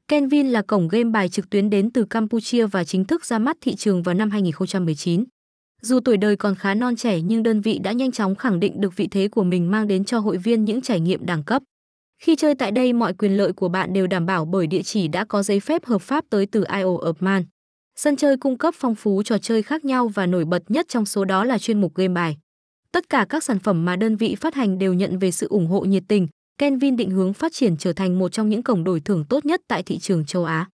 Kenvin là cổng game bài trực tuyến đến từ Campuchia và chính thức ra mắt thị trường vào năm 2019. Dù tuổi đời còn khá non trẻ nhưng đơn vị đã nhanh chóng khẳng định được vị thế của mình, mang đến cho hội viên những trải nghiệm đẳng cấp. Khi chơi tại đây, mọi quyền lợi của bạn đều đảm bảo bởi địa chỉ đã có giấy phép hợp pháp tới từ Isle of Man. Sân chơi cung cấp phong phú trò chơi khác nhau và nổi bật nhất trong số đó là chuyên mục game bài. Tất cả các sản phẩm mà đơn vị phát hành đều nhận về sự ủng hộ nhiệt tình. Kenvin định hướng phát triển trở thành một trong những cổng đổi thưởng tốt nhất tại thị trường châu Á.